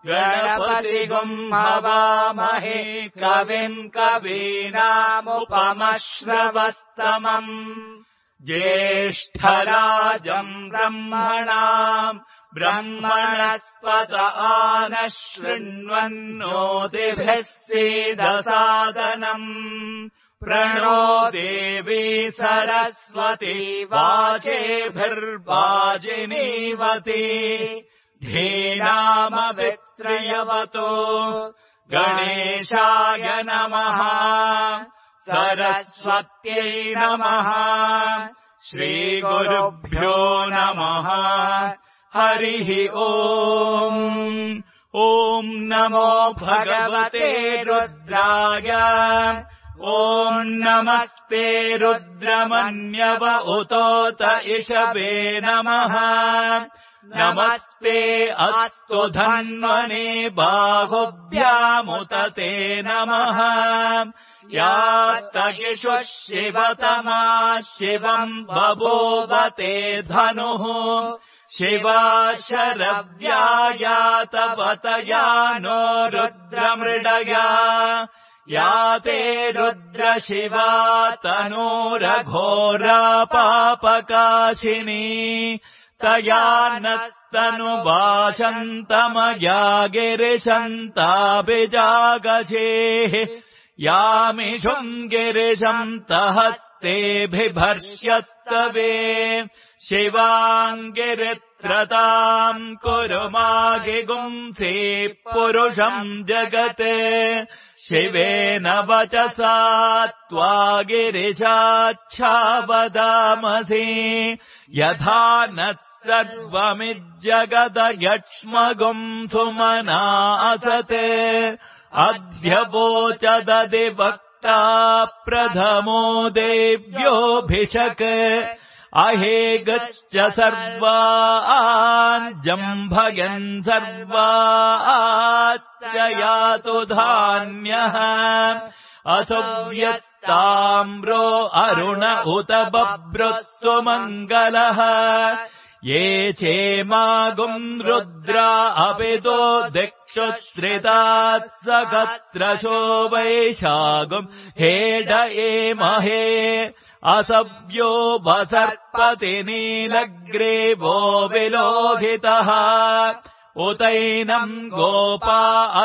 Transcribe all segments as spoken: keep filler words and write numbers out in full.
गणपतिगुम् हवामहे कविम् कवीनामुपमश्रवस्तमम् ज्येष्ठराजम् ब्रह्मणाम् ब्रह्मणस्पत आनः शृण्वन्नोतिभिः सीदसादनम् प्रणो देवी सरस्वती वाचेभिर्वाजिनीवती धीनामवित्रयवतो गणेशाय नमः सरस्वत्यै नमः श्रीगुरुभ्यो नमः हरिः ओम् ॐ नमो भगवते रुद्राय ॐ नमस्ते रुद्रमन्यव उतोत इषवे नमः नमस्ते अस्तु धन्वने बाहुभ्यामुत ते नमः यातयिषुः शिवतमा शिवम् बभूवते धनुः शिवा शरव्यायातवतया नो रुद्रमृडया याते रुद्रशिवा तनूरघोरा पापकाशिनी तया नस्तनुवाशन्तमया गिरिशन्ताभिजागशेः यामिषुम् गिरिशन्तहस्तेभिभर्ष्यस्तवे शिवाम् गिरित्रताम् कुरु मागिगुंसे पुरुषम् जगत् शिवेन वचसा त्वा गिरिशाच्छावदामसि यथा नः सर्वमिज्जगदयक्ष्मगुम् सुमना असते अद्य वोचदधिवक्ता प्रथमो देव्योऽभिषक् अहेगश्च सर्वान् जम्भयन् सर्वाश्च यातु धान्यः असुव्यत्ताम्रो अरुण उत बभ्रुः सुमङ्गलः ये चेमागुम् रुद्रा अपितो दिक्षुश्रिताः सहस्रशो वैशागुम् हेड एमहे असव्यो वसर्पति नीलग्रीवो विलोहितः उतैनम् गोपा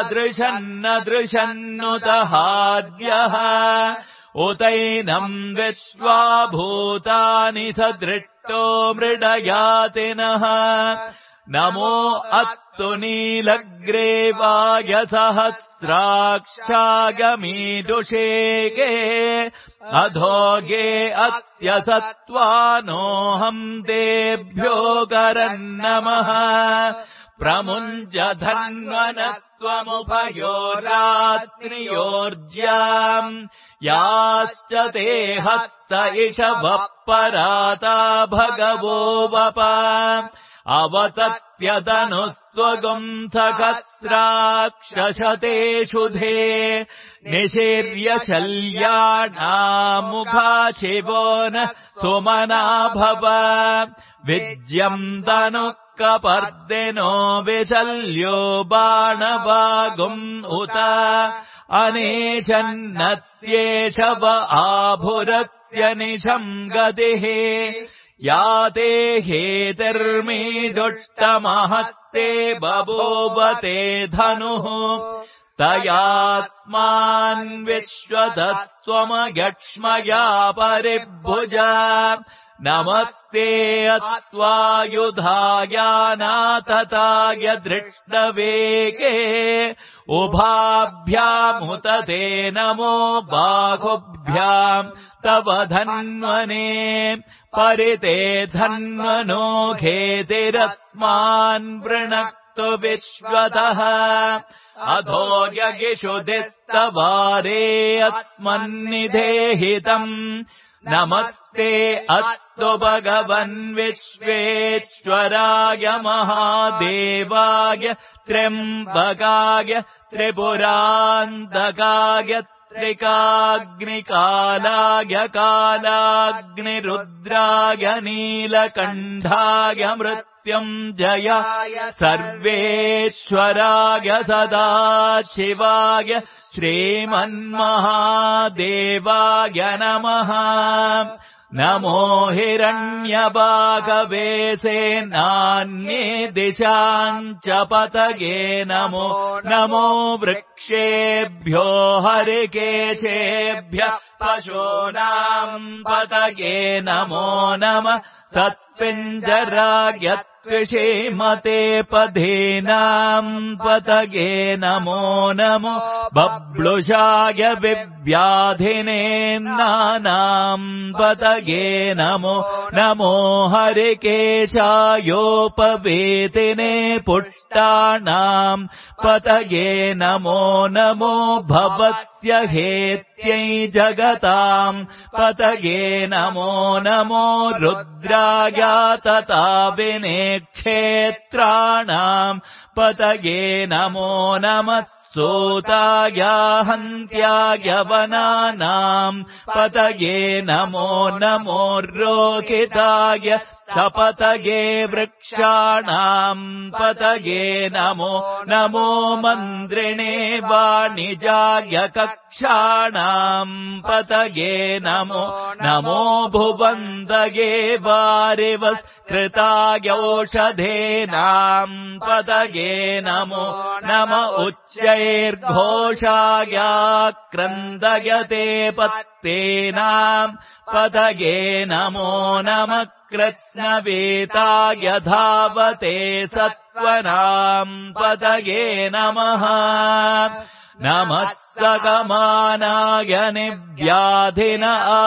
अदृशन्नदृशन्नुतहाद्यः उतैनम् विश्वा भूतानि सदृष्टो मृडयातिनः नमो अस्तु नीलग्रीवाय सहस्राक्षागमीदुषेके अधोगे अस्य सत्त्वानोऽहम् तेभ्यो गरन्नमः प्रमुञ्च धन्वनस्त्वमुभयोरात्रियोर्ज्याम् याश्च ते हस्त इषवः पराता भगवो वप अवतत्यतनुस्त्वगुम् सहस्राक्षशतेषु धे निशीर्य शल्याणामुखा शिवो न सुमना भव विज्यम् तनुः कपर्दिनो विशल्यो बाणवागुम् उत अनेशन्नस्येषव आभुरस्य निशम् गतिः याते हेतिर्मीदुष्टमहस्ते बभूवते धनुः तयास्मान् विश्वतस्त्वमयक्ष्मया परिभुज नमस्ते अत्वायुधायानातताय दृष्टवेगे उभाभ्यामुत ते नमो बाहुभ्याम् तव धन्वने परिते धन्वनो घेतिरस्मान् वृणक्तु विश्वतः अधो यगिषुधिस्तवारे अस्मन्निधेहितम् नमस्ते अस्तु भगवन् विश्वेश्वराय महादेवाय त्र्यम्बकाय त्रिपुरान्तकाय त्रिकाग्निकालाय कालाग्निरुद्राय नीलकण्ठाय मृत् मृत्युञ्जयाय सर्वेश्वराय सदाशिवाय श्रीमन्महादेवाय नमः। नमो हिरण्यबागवे सेनान्ये दिशाम् च पतये नमो नमो वृक्षेभ्यो हरिकेशेभ्यः पशूनाम् पतये नमो नमः। तत्पिञ्जराय त्विषीमते पधीनाम् पतये नमो नमो बब्लुषाय विव्याधिने नानाम् पतये नमो नमो हरिकेशायोपवेतिने पुष्टानाम् पतये नमो नमो भवत्य हेत्यै जगताम् पतये नमो नमो रुद्राय तथा विने क्षेत्राणाम् पतये नमो नमः। सूताय हन्त्याय वनानाम् पतये नमो नमो रोहिताय सपतये वृक्षाणाम् पतये नमो नमो मन्त्रिणे वाणिजाय कक्षाणाम् पतये नमो नमो भुवन्तये वारिवस्कृतायौषधेनाम् पतये नमो नम उच्चैर्घोषाय क्रन्दयते पत्तेनाम् पतये नमो नमः। कृत्स्नवेताय धावते सत्त्वनाम् पतये नमः नमः। सकमानाय निव्याधिन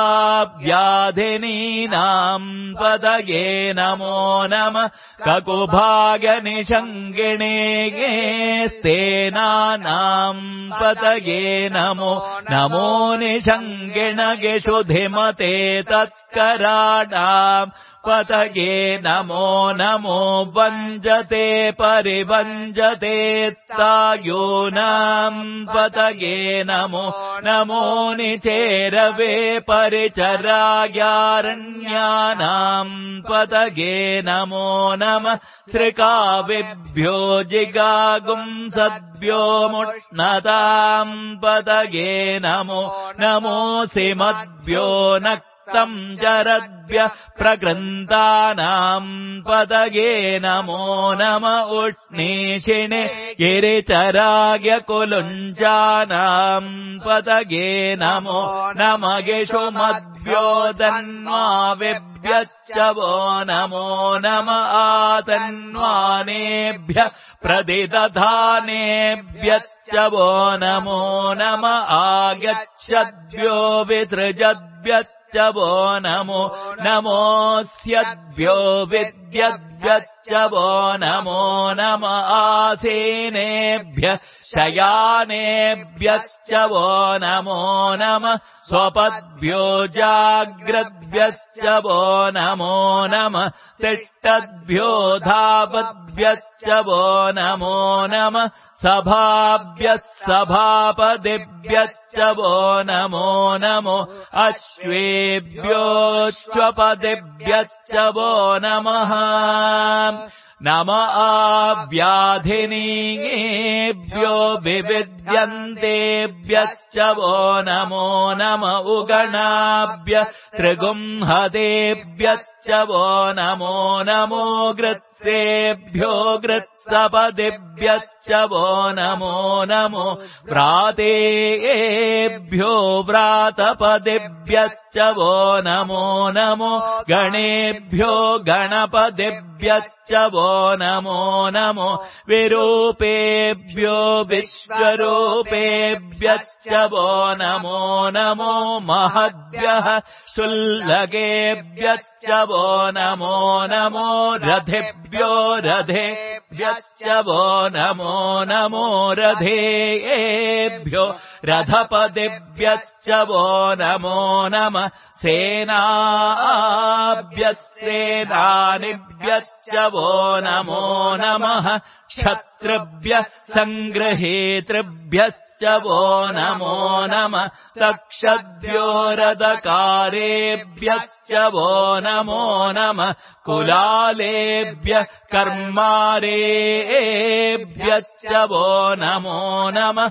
आव्याधिनीनाम् पतये नमो नमः। ककुभाय निषङ्गिणे स्तेनानाम् पतये नमो नमो निषङ्गिणगे शुधिमते तत्कराणाम् पतये नमो नमो वञ्जते परिवञ्जते तायूनाम् पतये नमो नमो निचेरवे परिचरायारण्यानाम् पतये नमो नमः। श्रिकाविभ्यो जिगागुम् सद्भ्यो मुष्णताम् पतये नमो नमो सिमद्भ्यो न तम् जरद्भ्यः प्रकृन्तानाम् पतये नमो नम उष्णीषिणे गिरिचराय कुलुञ्जानाम् पतये नमो नम गिषुमद्भ्यो तन्वाविभ्यश्च वो नमो नम आतन्वानेभ्यः प्रतिदधानेभ्यश्च वो नमो नम आगच्छद्भ्यो विसृजद्भ्यश्च वो नमो नमोऽस्यद्भ्यो विद्यद्भ्यश्च वो नमो नम आसीनेभ्यः शयानेभ्यश्च वो नमो नमः। स्वपद्भ्यो जाग्रद्भ्यश्च वो नमो नमः। तिष्ठद्भ्यो धावद्भ्यश्च वो नमो नमः। सभाभ्यः सभापदिभ्यश्च वो नमो नमो अश्वेभ्योऽश्वपदिभ्यश्च वो नमः नम आव्याधिनीभ्यो विविद्यन्तेभ्यश्च वो नमो नम उगणाभ्य त्रिगुंहदेभ्यश्च वो नमो नमो गृत्सेभ्यो गृत्सपदिभ्यश्च वो नमो नमो व्रातेभ्यो व्रातपदिभ्यश्च वो नमो नमो गणेभ्यो गणपदिभ्यश्च वो नमो नमो विरूपेभ्यो विश्वरूपेभ्यश्च वो नमो नमो महद्भ्यः शुल्लकेभ्यश्च वो नमो नमो रथेभ्यो रथेभ्यश्च वो नमो नमो रथेभ्यो रथपदिभ्यश्च वो नमो नमः सेनाभ्यः सेनानिभ्यश्च वो नमो नमः क्षत्रिभ्यः सङ्गृहीतृभ्यश्च वो नमो नमः तक्षद्भ्योरदकारेभ्यश्च वो नमो नमः कुलालेभ्यः कर्मारेभ्यश्च वो नमो नमः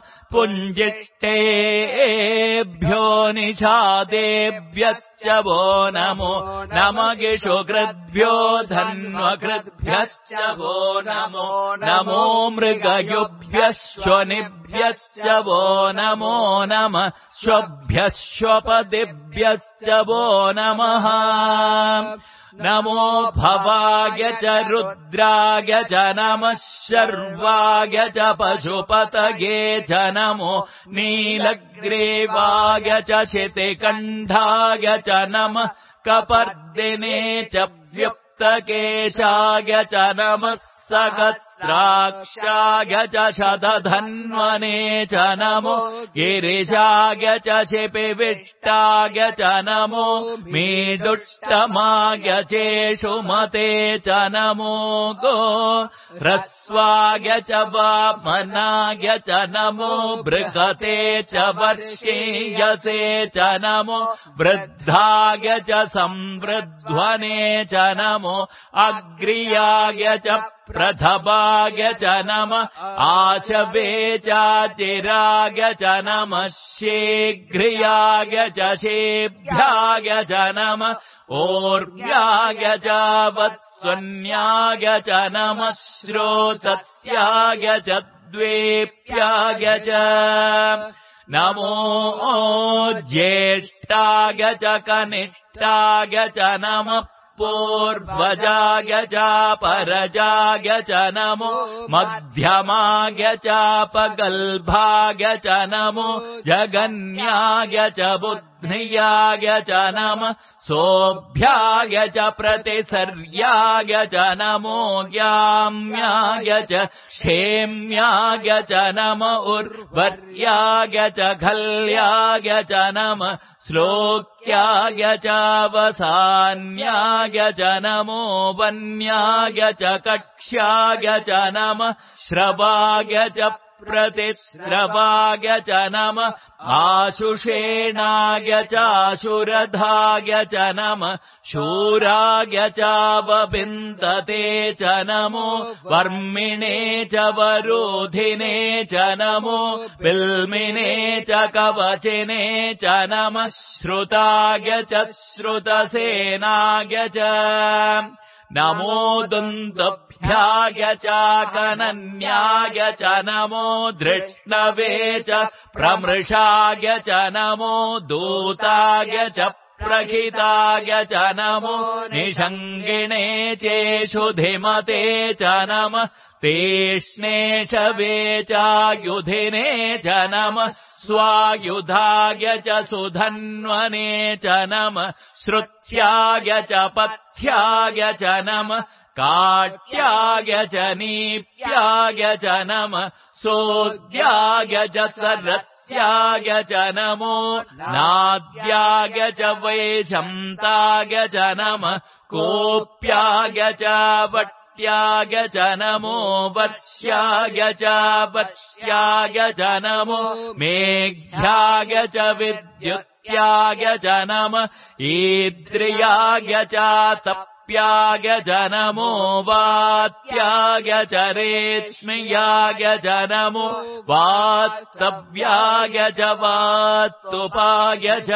पुञ्जिष्टेभ्यो निषादेभ्यश्च वो नमो नमः गिषुकृद्भ्यो धन्वकृद्भ्यश्च वो नमो नमो मृगयुभ्यः श्वनिभ्यश्च वो नमो नमः श्वभ्यः श्वपतिभ्यश्च वो नमः नमो भवाय च रुद्राय च नमः शर्वाय च पशुपतये च नमो नीलग्रीवाय च शितिकण्ठाय च नमः कपर्दिने च व्युक्तकेशाय च नमः सहस्राक्षाय च शतधन्वने च नमो गिरिशाय च शिपिविष्टाय च नमो मेदुष्टमाय चेषुमते च नमो गो ह्रस्वाय च वामनाय च नमो बृहते च वर्षीयसे च नमो वृद्धाय च संवृध्वने च नमो अग्र्याय च प्रथभाय च नमः आशवे चाचिराय च नमः शीघ्रियाय च शेभ्याय च नमः ओर्व्याय च वत्सन्याय च नमः श्रोतस्याय च द्वेप्याय च नमो ज्येष्ठाय च कनिष्ठाय च नमः पूर्वजाय च परजाय च नमो मध्यमाय च पगल्भाय च नमो जगन्याय च बुद्ध्याय च नमः सोभ्याय च प्रतिसर्याय च नमो ज्ञाम्याय च क्षेम्याय च नम उर्वर्याय च खल्याय च नमः श्लोक्याय च वसान्याय च नमो वन्याय च कक्ष्याय च नमः श्रवाय च प्रतिश्रवाय च नमः आशुषेणाय चाशुरधाय च नमः शूराय च वविन्दते च नमो वर्मिणे च वरोधिने च नमो बिल्मिने च कवचिने च नमः श्रुताय च श्रुतसेनाय च नमो दुन्दुभ्याय च कनन्याय च नमो धृष्णवे च प्रमृषाय च नमो दूताय च प्रहिताय च नमो निषङ्गिणे चेषुधिमते च नमः तेष्णेशवे चायुधिने च नमः स्वायुधाय च सुधन्वने च नमः श्रुत्याय च पथ्याय च नमः काट्याय च नीप्याय च नमः सोद्याय च सरस्याय च नमो नाद्याय च वैशन्ताय च नमः कोप्याय च वट्याय च नमो वर्ष्याय च वर्ष्याय च नमो मेघ्याय च विद्युत्याय च नमः ईद्रियाय च तप्याय च नमो वात्याय च रेश्म्याय च नमो वास्तव्याय च वात्तुपाय च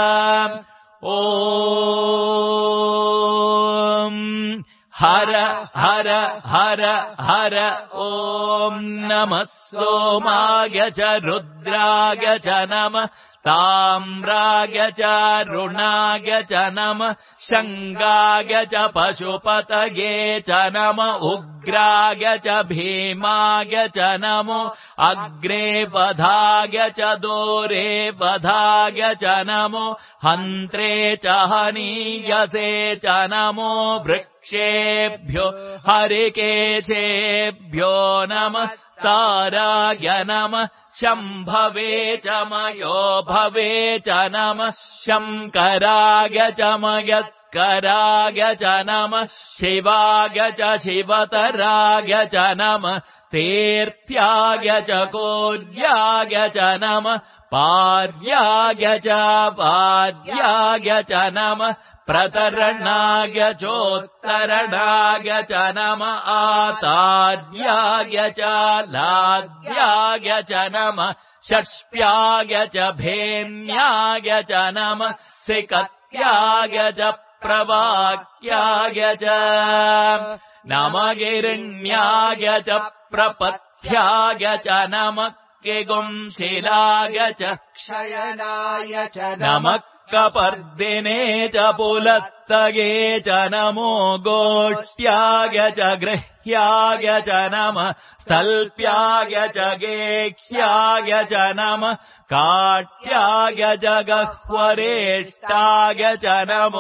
ॐ हर हर हर हर ॐ नमः सोमाय च रुद्राय च नमः ताम्राय च रुणाय च नमः शङ्गाय च पशुपतये च नमः उग्राय च भीमाय च नमो अग्रे वधाय च दोरे वधाय च नमो हन्त्रे च हनीयसे च नमो वृक्षेभ्यो हरिकेशेभ्यो नमः ताराय नमः शम्भवे च मयो भवे च नमः शङ्कराय च मयः शिवस्कराय च नमः शिवाय च शिवतराय च नमः तीर्थ्याय च कोर्याय च नमः पार्याय च पार्याय च नमः प्रतरणाय चोत्तरणाय च नमः आतार्याय च लाद्याय च नमः षष्प्याय च भेन्याय च नमः सिकत्याय च प्रवाक्याय च नमः गिरिण्याय च प्रपथ्याय च नमः किगुंशिलाय च क्षयनाय च नमः कपर्दिने च पुलत्तये च नमो गोष्ठ्याय च गृह्याय च नमः स्थल्प्याय च गेह्याय च नमः काट्याय च गह्वरेष्टाय च नमो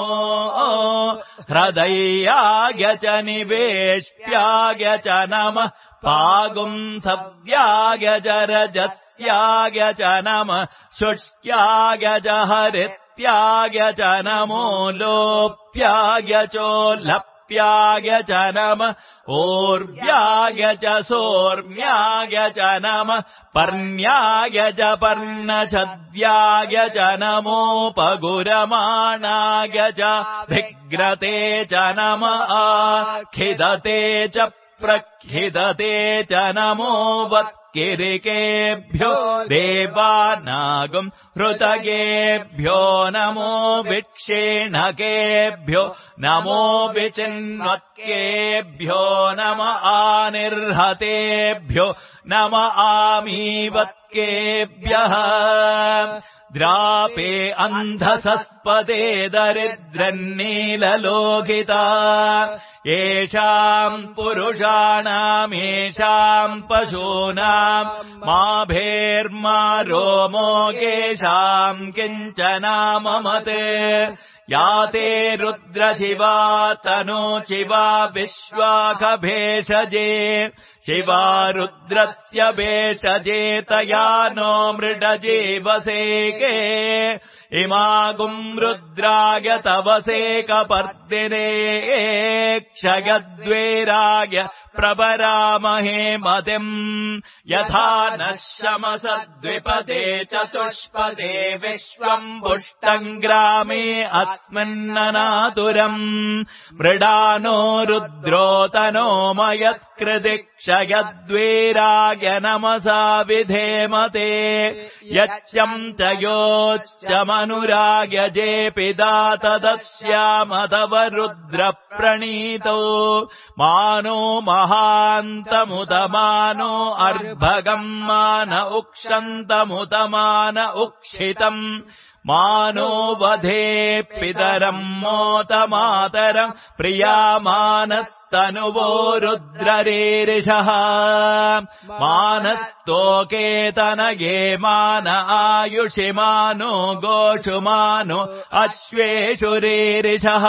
हृदयाय च निवेष्ट्याय च नमः पागुंसव्याय च रजस्याय च नमः शुष्क्याय च हरित्याय च नमो लोप्याय चोल्लप्याय च नमः ओर्व्याय च सोर्म्याय च नमः पर्ण्याय च पर्णछद्याय च नमोपगुरमाणाय च भिग्रते च नमः खिदते च प्रखिदते च नमो वत्किरिकेभ्यो देवानागम् हृतयेभ्यो नमो विक्षेणकेभ्यो नमो विचिन्वत्केभ्यो नम आनिर्हतेभ्यो नम आमीवत्केभ्यः द्रापे अन्धसस्पदे दरिद्रन्नीललोकिता येषाम् पुरुषाणाम् येषाम् पशूनाम् मा भेर्मा रोमो येषाम् किञ्चनाममते याते रुद्रशिवा तनु शिवा विश्वाखभेषजे शिवा रुद्रस्य भेषजे तया नो मृडजीवसेके इमागुम् रुद्राय तवसे कपर्दिने क्षयद्वेराय प्रवरामहे मतिम् यथा नः शमसद्विपदे चतुष्पदे विश्वम् पुष्टम् ग्रामे अस्मिन्ननातुरम् मृडानो रुद्रोतनो मयस्कृति क्षयद्वेराय नमसा विधेमते यच्यम् च योच्चमनुराय जेपिदा तदस्यामतव रुद्रप्रणीतो मानो महान्तमुतमानो अर्भगम् मान उक्षन्तमुतमान उक्षितम् मानो वधे पितरम् मोतमातरम् प्रियामानस्तनुवो रुद्ररीरिषः मानस्तोकेतनये मान आयुषि मानो गोषु मानो अश्वेषु रीरिषः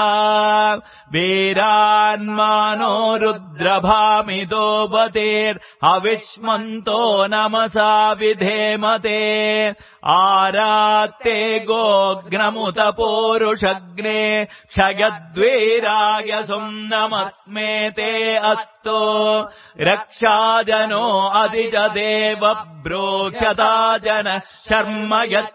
वीरान्मानो रुद्रभामिदो बतेर्हविष्मन्तो नमसा विधेमते आरात्ते गोग्नमुत पूरुषग्ने क्षयद्वीराय सुम्नमस्मे ते अस्तु रक्षाजनो अधिजदेव ब्रूह्यता जन शर्म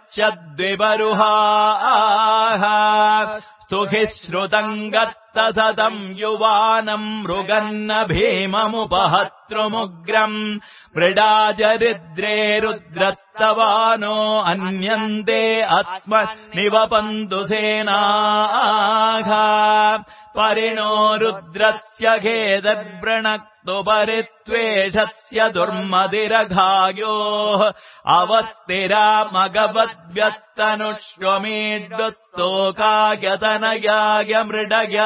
यच्छद्विबरुहाः स्तुहि श्रुतम् गत्तसतम् युवानम् मृगन्न भीममुपहतृमुग्रम् मृडाजरिद्रे रुद्रस्तवानो अन्यन्ते अस्मन्निवपन्तु सेनाः परिणो रुद्रस्य खेदर्वृणक्तु परित्वेषस्य दुर्मदिरघायोः अवस्थिरामगवद्भ्यस्तनुष्वमीड्युस्तोकायतनयाय मृडया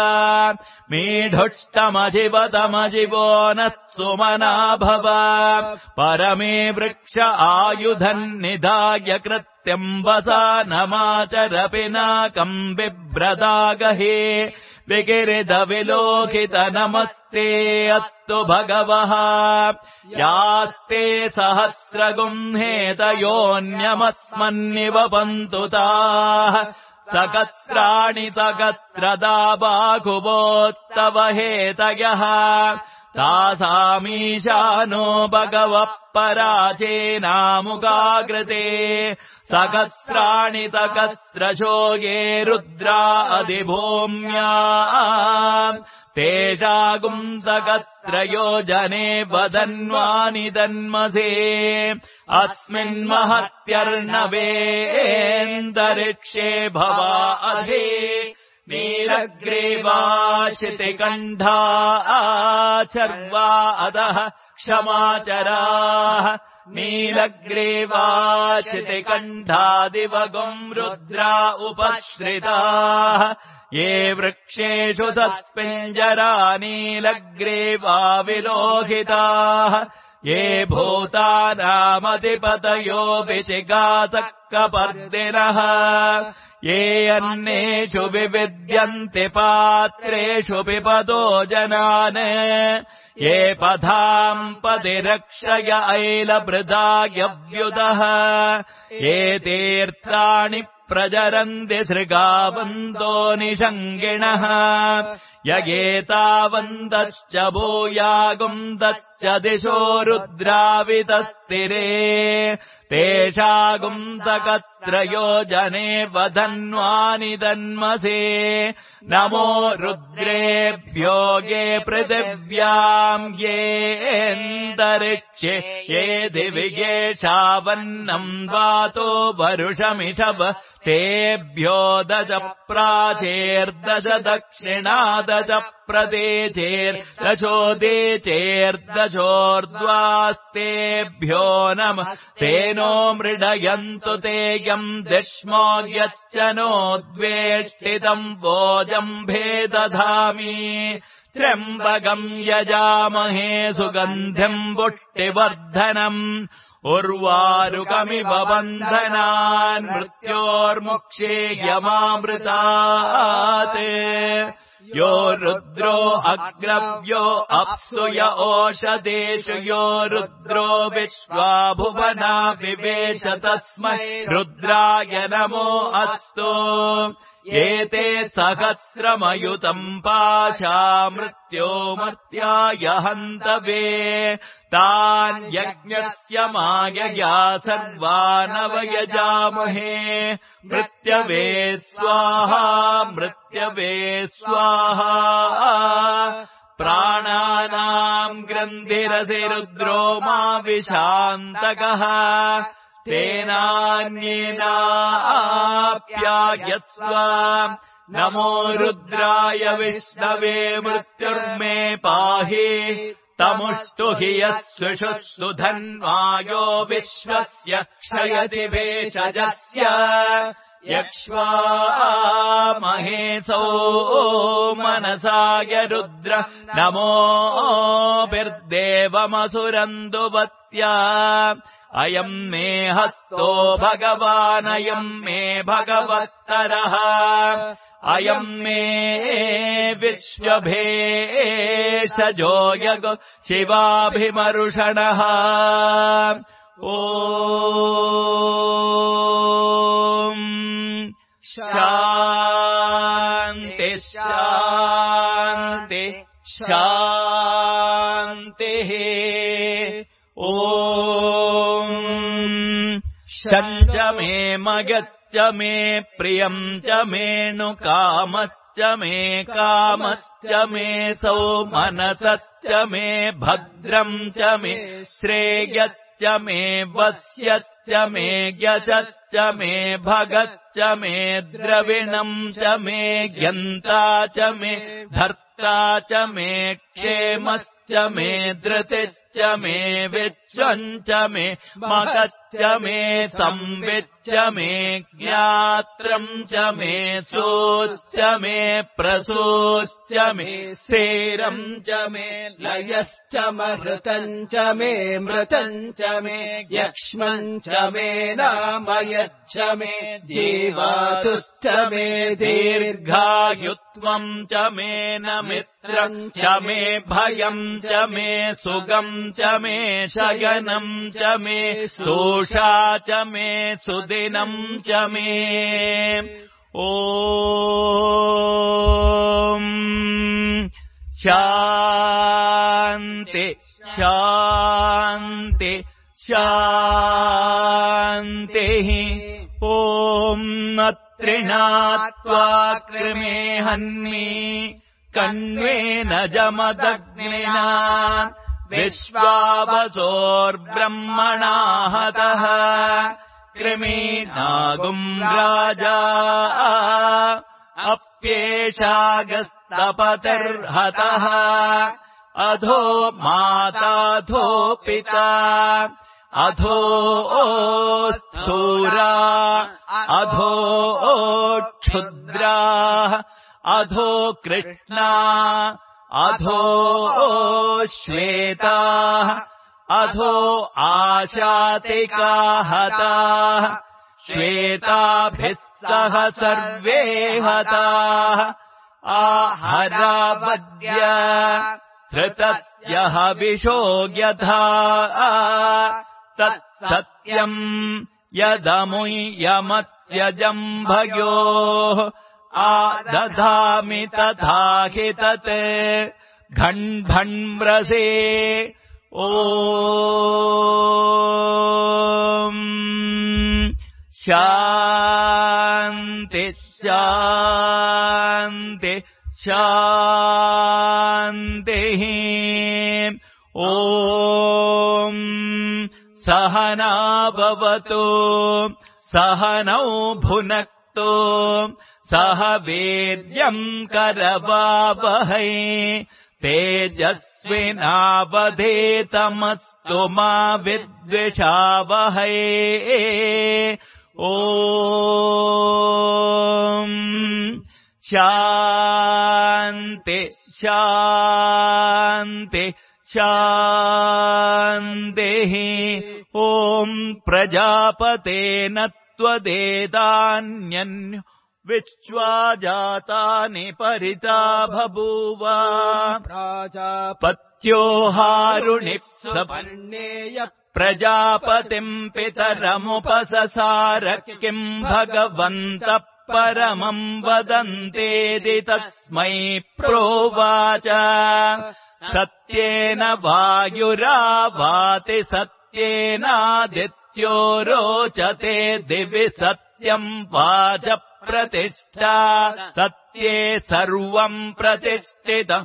मीढुष्टमजिवतमजिवो नः सुमना भव परमे वृक्ष आयुधन्निधाय कृत्यम् वसानमाचर पिनाकम् बिभ्रदागहे विकिरिदविलोकित नमस्ते अस्तु भगवः यास्ते सहस्रगुंहेतयोऽन्यमस्मन्निवपन्तु ताः सकस्राणि सकत्रदा बाहुवोत्तव हेतयः तासामीशानो भगवः पराचेनामुखाकृते सहस्राणि सहस्रशो ये रुद्रा अधिभूम्या तेषागुम् सहस्रयोजने वदन्वानि तन्मसे अस्मिन्महत्यर्णवेन्दरिक्षे भवा अधि नीलग्रीवाशितिकण्ठा चर्वा अधः क्षमाचराः नीलग्रीवाशितिकण्ठादिवगुम् रुद्रा उपश्रिताः ये वृक्षेषु सस्पिञ्जरा नीलग्रीवा विलोहिताः ये भूतानामधिपतयो विशिगातक्कपर्दिनः ये अन्नेषु विविद्यन्ति पात्रेषु पिबतो जनान् ये पथाम् पदिरक्षय ऐलभृदायव्युतः ये तीर्थाणि प्रजरन्ति सृगावन्तो निषङ्गिणः यगेतावन्तश्च भूयागुन्दश्च दिशो रुद्रावितस्तिरे तेषागुम् सकस्रयोजने वधन्वानि तन्मसे नमो रुद्रेभ्यो ये पृथिव्याम् येऽन्तरिक्षे ये दिवि येषावन्नम् वातो वरुषमिषव तेभ्यो दश प्राचेर्दश दक्षिणा दश प्रदेचेर्दशोदेचेर्दशोर्ध्वास्तेभ्यो नमः तेनो मृडयन्तु ते यम् दिष्मो यश्च नो द्वेष्टितम् वोजम्भे दधामि त्र्यम्बकम् यजामहे सुगन्धिम् पुष्टिवर्धनम् उर्वारुकमिव बन्धनान् मृत्योर्मुक्षेयमामृतात् यो रुद्रो अग्रव्यो अप्सु य ओषधेषु यो रुद्रो विश्वा भुवना विवेश तस्मै रुद्राय नमो अस्तु एते सहस्रमयुतम् पाशा मृत्यो मर्त्याय हन्तवे तान् यज्ञस्य मायया सर्वानवयजामहे मृत्यवे स्वाहा मृत्यवे स्वाहा प्राणानाम् ग्रन्थिरसि रुद्रो मा विशान्तकः तेनान्येनाप्यायस्व नमो रुद्राय विष्णवे मृत्युर्मे पाहि तमुष्टु हि यस्विषुस्तु धन्वायो विश्वस्य क्षयति भेषजस्य यक्ष्वा महेशो मनसाय रुद्र नमोभिर्देवमसुरन्दुवत्स्य अयम् मे हस्तो भगवानयम् मे भगवत्तरः अयम् मे विश्वभेषजो यगो शिवाभिमरुषणः ॐ शान्ति शान्ति शान्तिः ॐ शञ्च मे मगश्च मे प्रियम् च मेणुकामश्च मे कामश्च मे सौमनसश्च मे भद्रम् च मे श्रेयश्च मे वस्यश्च मे यशश्च मे भगश्च मे द्रविणम् च मे ज्ञन्ता च मे धर्ता च मे क्षेमश्च मे धृतिश्च मे विश्वम् च मे मकश्च मे संविच्च मे ज्ञात्रम् च मे सोश्च मे प्रसोश्च मे स्थिरम् च मे लयश्च मृतम् च मे मृतम् च मे यक्ष्मम् च मे नामयच्च मे जीवातुश्च मे दीर्घायुत्वम् च मे न मित्रम् च मे भयम् च मे सुगम् च मे शयनम् च मे सोषा च मे सुदिनम् च मे ॐ शान्ति शान्ति शान्तिः ॐ अत्रिणात्वा कृमे हन्मि कण्वेन जमदग्निना विश्वावसोर्ब्रह्मणा हतः कृमीनागुम् राजा अप्येषागस्तपतिर्हतः अधो माताधो पिता अधो स्थूरा अधो क्षुद्रा अधो कृष्णा अधो श्वेता अधो आशातिका हताः श्वेताभिः सह सर्वे हताः आहरावद्य श्रुतस्य हविषो यथा तत्सत्यम् यदमुयमत्यजम्भयोः आदधामि तथा हि तत् घण्भण्व्रसे ॐ शान्ति शान्ति शान्तिः ॐ सहना भवतु सहनौ भुनक्तु सह वीर्यम् करवावहै तेजस्विनावधेतमस्तु मा विद्विषावहै ॐ शान्ति शान्ति शान्तिः ॐ प्रजापतेन त्वदेतान्यन्यो विश्वा जातानि परिता बभूव प्रजापत्यो हारुणिः सपर्णेय प्रजापतिम् पितरमुपससार किम् भगवन्तः परमम् वदन्तेति तस्मै प्रोवाच सत्येन वायुरावाति सत्येनादित्यो रोचते दिवि सत्यम् वाच प्रतिष्ठा सत्ये सर्वम् प्रतिष्ठितम्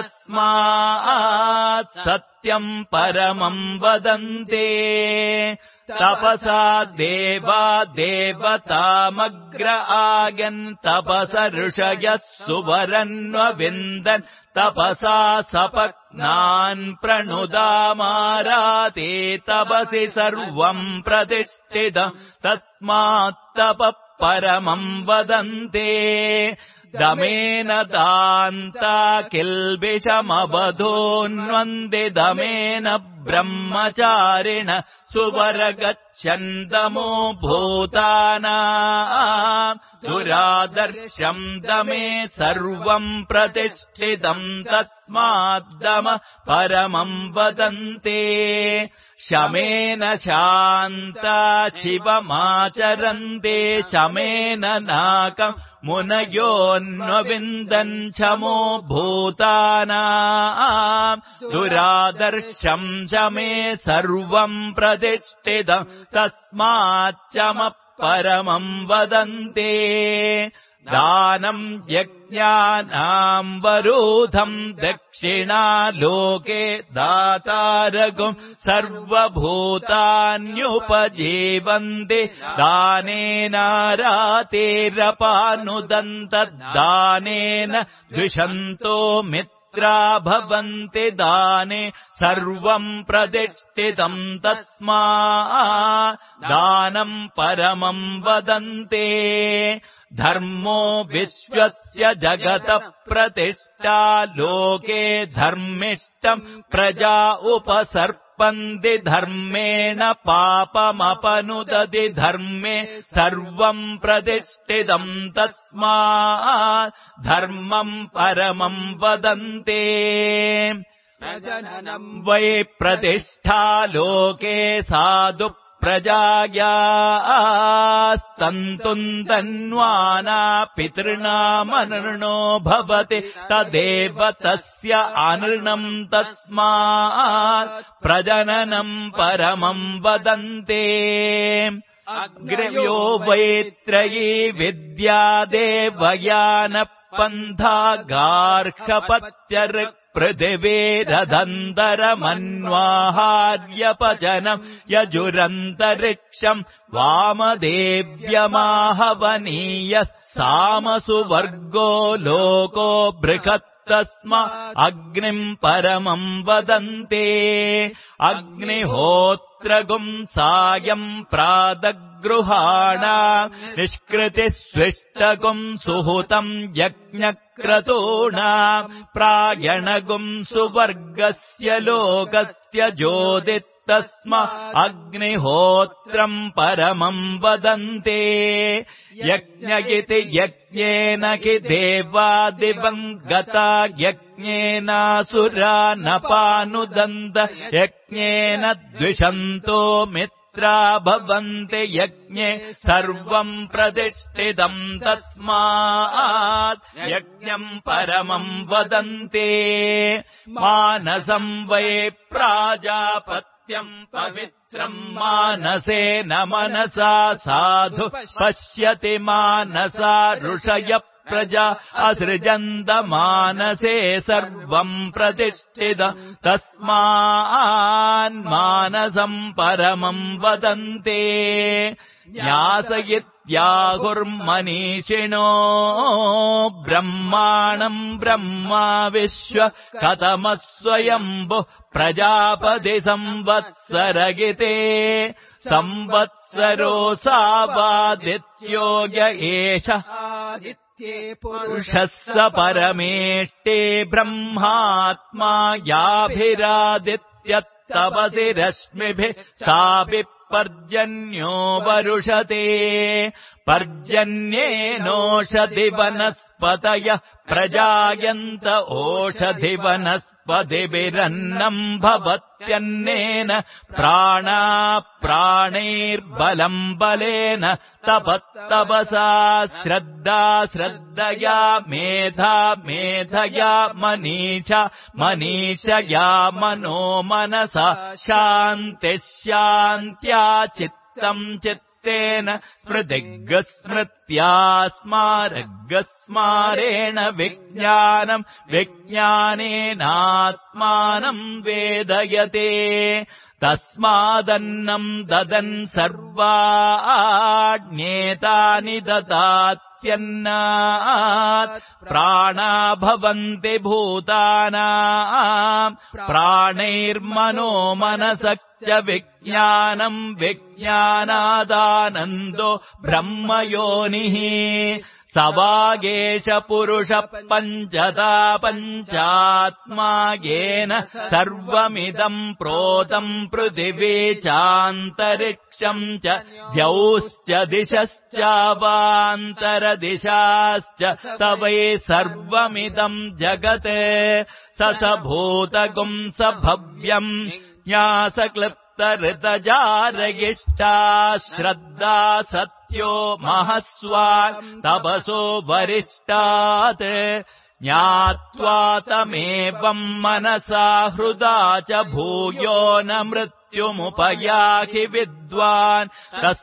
तस्मात् सत्यम् परमम् वदन्ते तपसा देवा देवतामग्र आगन् तपस ऋषयः सुवरन्वविन्दन् तपसा सपत्नान् प्रणुदामाराते तपसि सर्वम् प्रतिष्ठितम् तस्मात्तपः परमम् वदन्ते दमेन दान्ता किल्बिषमवधोन्वन्दे दमेन ब्रह्मचारिण सुवरगच्छन्दमो भूतानाम् दुरादर्शम् दमे सर्वम् प्रतिष्ठितम् तस्माद्दम परमम् वदन्ते शमेन शान्ता शिवमाचरन्ते शमेन नाकम् मुनयोन्वविन्दन् शमो भूतानाम् दुरादर्शम् शमे सर्वम् प्रतिष्ठितम् तस्माच्चम परमम् वदन्ते दानम् यज्ञानाम् वरोधम् दक्षिणा लोके दातारगुम् सर्वभूतान्युपजीवन्ति दानेनारातेरपानुदन्तदानेन द्विषन्तो मित्रा भवन्ति दाने सर्वम् प्रतिष्ठितम् तस्मात् दानम् परमम् वदन्ते धर्मो विश्वस्य जगतः प्रतिष्ठा लोके धर्मिष्ठम् प्रजा उपसर्पन्ति धर्मेण पापमपनुदति धर्मे सर्वम् प्रतिष्ठितम् तस्मात् धर्मम् परमम् वदन्ते प्रजननम् वै प्रतिष्ठा लोके साधु प्रजायास्तन्तुम् तन्वाना पितॄणामनृणो भवति तदेव तस्य अनृणम् तस्मात् प्रजननम् परमम् वदन्ते अग्रयो वैत्रयी विद्या देवयानपन्था गार्हपत्यर् पृथिवीरदन्तरमन्वाहार्यपचनम् यजुरन्तरिक्षम् वामदेव्यमाहवनीयः सामसुवर्गो लोको बृहत् तस्मा अग्निम् परमम् वदन्ते अग्निहोत्रगुम् सायम् प्रादगृहाणा निष्कृतिः स्विष्टगुम् सुहुतम् यज्ञक्रतूणा प्रायणगुम् सुवर्गस्य लोकस्य ज्योतिः तस्मा अग्निहोत्रम् परमम् वदन्ते यज्ञ इति यज्ञेन हि देवादिवम् गता यज्ञेनासुरा नपानुदन्त यज्ञेन द्विषन्तो मित्रा भवन्ति यज्ञे सर्वम् प्रतिष्ठितम् तस्मात् यज्ञम् परमम् वदन्ते मानसम् वै प्राजापत् पवित्रम् मानसेन मनसा साधु पश्यति मानसा ऋषय प्रजा असृजन्त मानसे सर्वम् प्रतिष्ठित तस्मान्मानसम् परमम् वदन्ते न्यासयित्याहुर्मनीषिणो ब्रह्माणम् ब्रह्मा विश्व कथमस्वयम्भुः प्रजापति संवत्सरगिते संवत्सरो सावादित्यो य एष पुरुषः स परमेष्टे ब्रह्मात्मा याभिरादित्यत्तपसि रश्मिभिः सापि पर्जन्यो वरुषते पर्जन्येनोषधिवनस्पतयः प्रजायन्त ओषधिवनस्पतिभिरन्नम् भवत्यन्नेन प्राणा प्राणैर्बलम् बलेन तपस्तपसा श्रद्धा श्रद्धया मेधा मेधया मनीषा मनीषया मनो मनसा शान्तिः शान्त्या चित्तम् चित्तेन स्मृतिग्स्मृत्या स्मारग्स्मारेण विज्ञानम् विज्ञानेनात्मानम् वेदयते तस्मादन्नम् ददन् सर्वाण्येतानि ददात्यन्नात् प्राणा भवन्ति भूतानाम् प्राणैर्मनो मनसश्च विज्ञानम् विज्ञानादानन्दो ब्रह्मयोनिः सवागेश पुरुषः पञ्चता पञ्चात्मा येन सर्वमिदम् प्रोतम् पृथिवी चान्तरिक्षम् च द्यौश्च दिशश्चावान्तरदिशाश्च स वै सर्वमिदम् जगत् स स भूतगुम् स भव्यम् न्यासक्लिप्त ऋतजारयिष्ठा श्रद्धा सत्यो महस्वा तपसो वरिष्ठात् ज्ञात्वा तमेवम् मनसा हृदा च भूयो न मृत्युमुपयाहि विद्वान्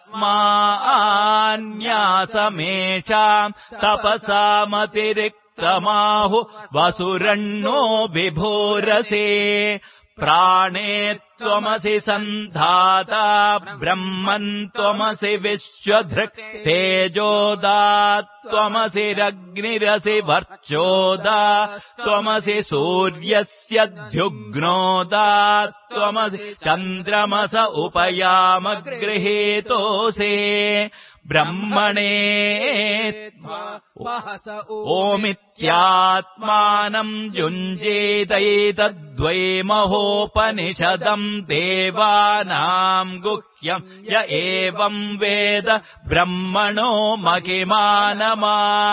तस्मान्न्यासमेषाम् तपसामतिरिक्तमाहु वसुरण्णो विभूरसे प्राणे त्वमसि सन्धाता ब्रह्मन् त्वमसि विश्वधृक् तेजोदा त्वमसि रग्निरसि वर्चोदा त्वमसि सूर्यस्य द्युग्नोदा त्वमसि चन्द्रमस उपयामगृहीतोऽसि ब्रह्मणे ओमित्यात्मानम् युञ्जीतैतद्वै महोपनिषदम् देवानाम् गुह्यम् य एवम् वेद ब्रह्मणो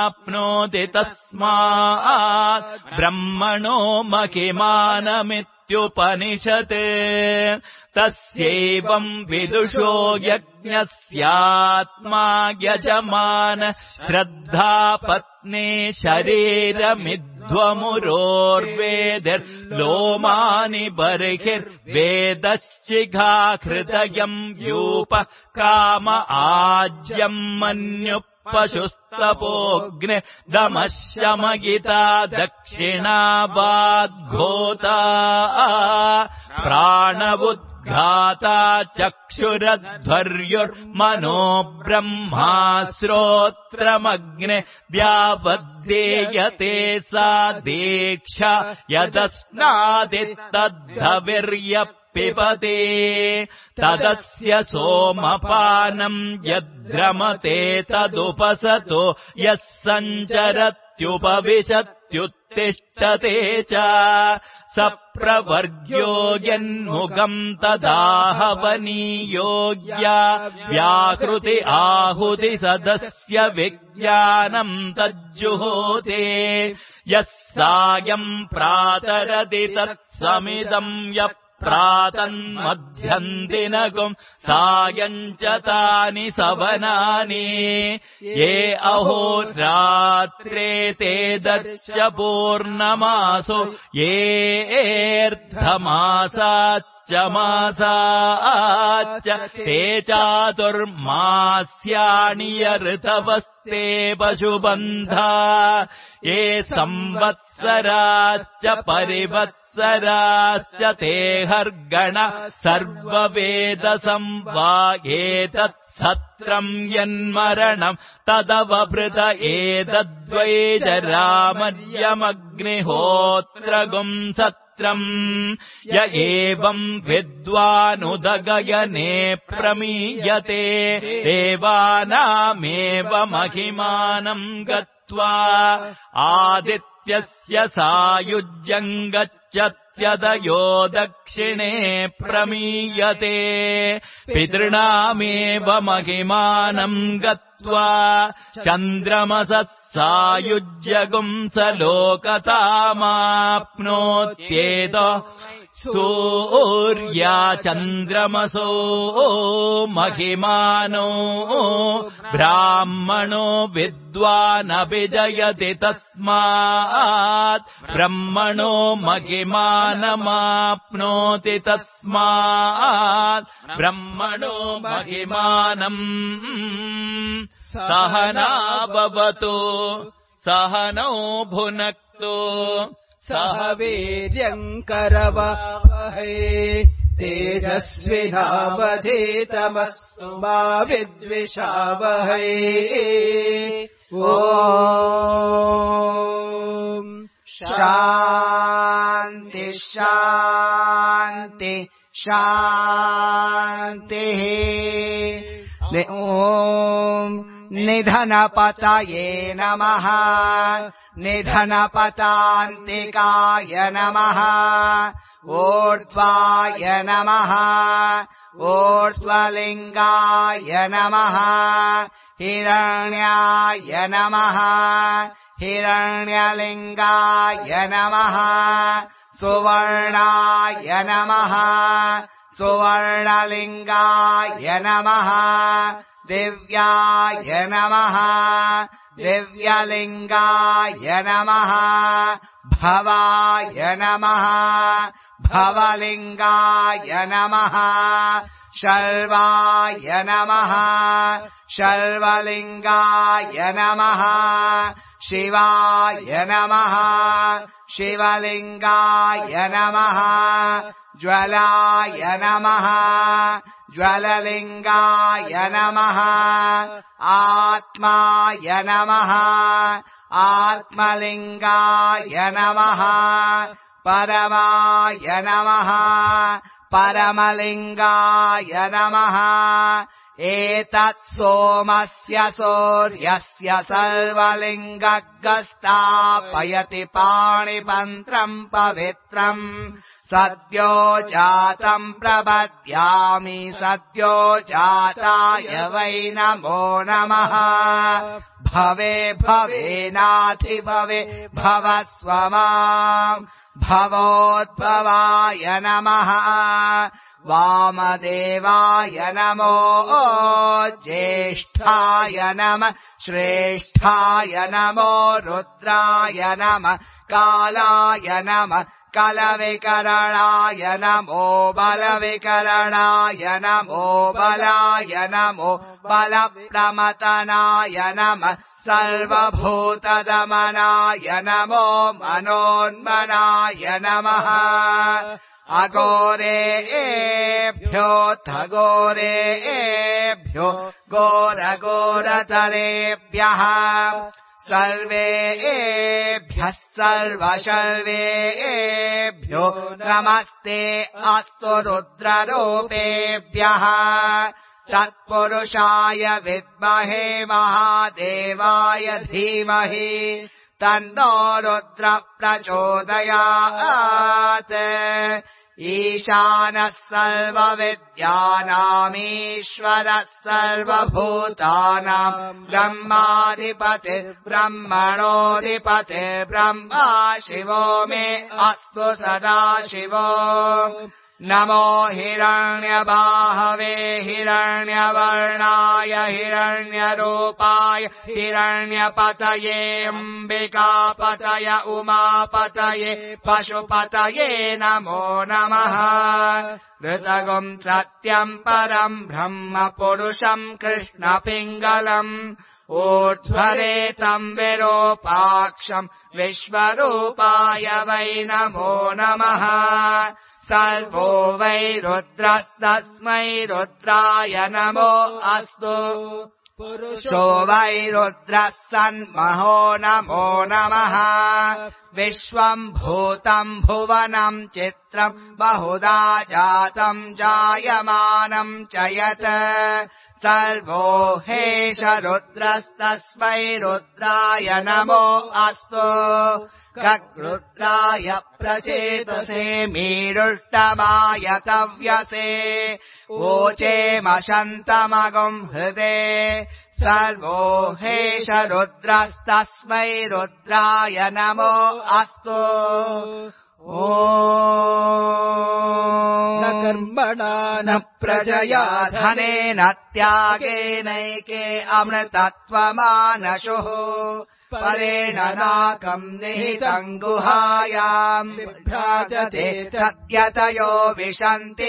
महिमानमाप्नोति तस्मात् ब्रह्मणो महिमानमिति इत्युपनिषत् तस्यैवम् विदुषो यज्ञस्यात्मा यजमान श्रद्धा पत्नी शरीरमिध्वमुरोर्वेदिर्लोमानि बर्हिर्वेदश्चिघा हृदयम् यूप काम आज्यम् मन्युः पशुस्तपोऽग्ने दमश्यमगिता दक्षिणा वाग्घोता प्राणवुद्घाता चक्षुरध्वर्युर्मनो ब्रह्मा श्रोत्रमग्ने व्यावद्येयते सा दीक्षा यदस्नादित्तद्धविर्य पिबते तदस्य सोमपानम् यद्रमते तदुपसतो यः सञ्चरत्युपविशत्युत्तिष्ठते च स प्रवर्ग्यो यन्मुखम् तदाहवनीयोग्या व्याकृति आहुति सदस्य विज्ञानम् तज्जुहोते यः सायम् प्रातरति तत्समिदम् यः प्रातन्मध्यन्दिनगुम् सायम् च तानि सवनानि ये अहोरात्रे ते दर्श पूर्णमासो येऽर्धमासाच्च मासाच्च ते चातुर्मास्यानि ऋतवस्ते पशुबन्धा ये संवत्सराश्च परिवत्सराश्च सराश्च ते हर्गण सर्ववेदसंवागेतत्सत्रम् यन्मरणम् तदवभृत एतद्वै जरामर्यमग्निहोत्रगुम् सत्रम् य एवम् विद्वानुदगयने प्रमीयते देवानामेव महिमानम् गत्वा आदित्यस्य सायुज्यम् गच्छत्यदयो दक्षिणे प्रमीयते पितॄणामेव महिमानम् गत्वा चन्द्रमसः सायुज्यगुम् स लोकतामाप्नोत्येत सूर्या चन्द्रमसो महिमानो ब्राह्मणो विद्वानभिजयति तस्मात् ब्रह्मणो महिमानमाप्नोति तस्मात् ब्रह्मणो महिमानम् सहना भवतु सहनौ भुनक्तु सह वीर्यम् करवावहै तेजस्विनावधीतमस्तु मा विद्विषावहै ॐ शान्ति शान्ति शान्तिः ॐ निधनपतये नमः निधनपतान्तिकाय नमः ऊर्ध्वाय नमः ऊर्ध्वलिङ्गाय नमः हिरण्याय नमः हिरण्यलिङ्गाय नमः सुवर्णाय नमः सुवर्णलिङ्गाय नमः दिव्याय नमः दिव्यलिङ्गाय नमः भवाय नमः भवलिङ्गाय नमः शर्वाय नमः शर्वलिङ्गाय नमः शिवाय नमः शिवलिङ्गाय नमः ज्वलाय नमः ज्वललिङ्गाय नमः आत्माय नमः आत्मलिङ्गाय नमः परमाय नमः परमलिङ्गाय नमः एतत् सोमस्य सूर्यस्य सर्वलिङ्गगस्तापयति पाणिपन्त्रम् पवित्रम् सद्यो जातम् प्रपद्यामि सद्यो जाताय वै नमो नमः भवे भवेनाधिभवे भवस्व माम् भवोद्भवाय नमः वामदेवाय नमो ज्येष्ठाय नमः श्रेष्ठाय नमो रुद्राय नमः कालाय नमः कलविकरणाय नमो बलविकरणाय नमो बलाय नमो बलप्रमतनाय नमः सर्वभूतदमनाय नमो मनोन्मनाय नमः अघोरेभ्योऽथघोरेभ्यो घोरघोरतरेभ्यः सर्वेभ्यः सर्वशर्वेभ्यो नमस्ते अस्तु रुद्ररूपेभ्यः तत्पुरुषाय विद्महे महादेवाय धीमहि तन्नो रुद्र प्रचोदयात् ईशानः सर्वविद्यानामीश्वरः सर्वभूतानाम् ब्रह्माधिपतिर्ब्रह्मणोऽधिपतिर्ब्रह्मा शिवो मे अस्तु सदा शिवो नमो हिरण्यबाहवे हिरण्यवर्णाय हिरण्यरूपाय हिरण्यपतये अम्बिकापतय उमापतये पशुपतये नमो नमः ऋतगुम् सत्यम् परम् ब्रह्म पुरुषम् कृष्णपिङ्गलम् ऊर्ध्वरेतम् विरूपाक्षम् विश्वरूपाय वै नमो नमः सर्वो वै रुद्रः तस्मै रुद्राय नमो अस्तु पुरुषो वै रुद्रः सन्महो नमो नमः विश्वम् भूतम् भुवनम् चित्रम् बहुधा जातम् जायमानम् च यत् सर्वो हेष रुद्रस्तस्मै रुद्राय नमो अस्तु ककृत्राय प्रचेतसे मीरुष्टमाय तव्यसे वोचेमशन्तमगुम् हृदे सर्वो हेष रुद्रस्तस्मै रुद्राय नमो अस्तु ॐ न कर्मणा न प्रजया धनेन त्यागेनैके अमृतत्वमानशुः परेण नाकम् निहितम् गुहायाम् विभ्राजते तद्यतयो विशन्ति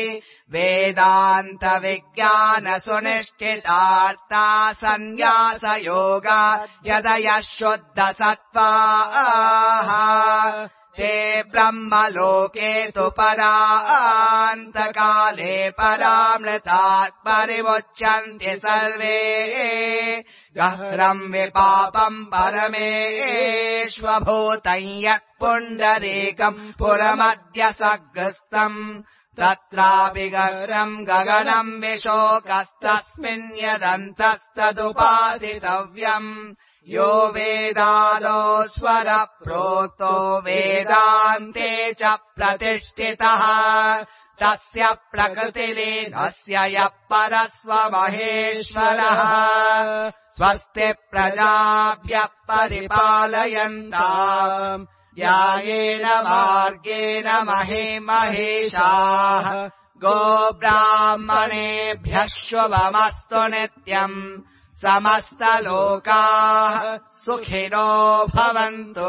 वेदान्तविज्ञानसुनिश्चितार्था सन्न्यासयोगा यदयः शुद्धसत्त्वाः ते ब्रह्मलोके तु परान्तकाले परामृतात् परिमुच्यन्ते सर्वे गह्रम् विपापम् परमेष्वभूतम् यः पुण्डरीकम् पुरमद्य सग्रस्तम् तत्रापि गह्रम् गगनम् विशोकस्तस्मिन् यदन्तस्तदुपासितव्यम् यो वेदादो स्वर प्रोक्तो वेदान्ते च प्रतिष्ठितः तस्य प्रकृतिलीनस्य यः परस्वमहेश्वरः स्वस्ति प्रजाभ्यः परिपालयन्ताम् न्यायेन मार्गेण महीमहेशाः गोब्राह्मणेभ्यः शुभमस्तु नित्यम् समस्तलोकाः सुखिनो भवन्तु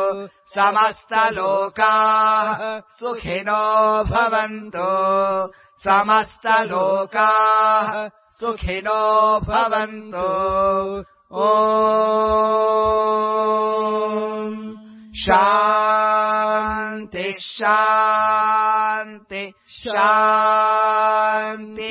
समस्तलोकाः सुखिनो भवन्तु समस्तलोकाः सुखिनो भवन्तु ॐ शान्ति शान्ति शान्ति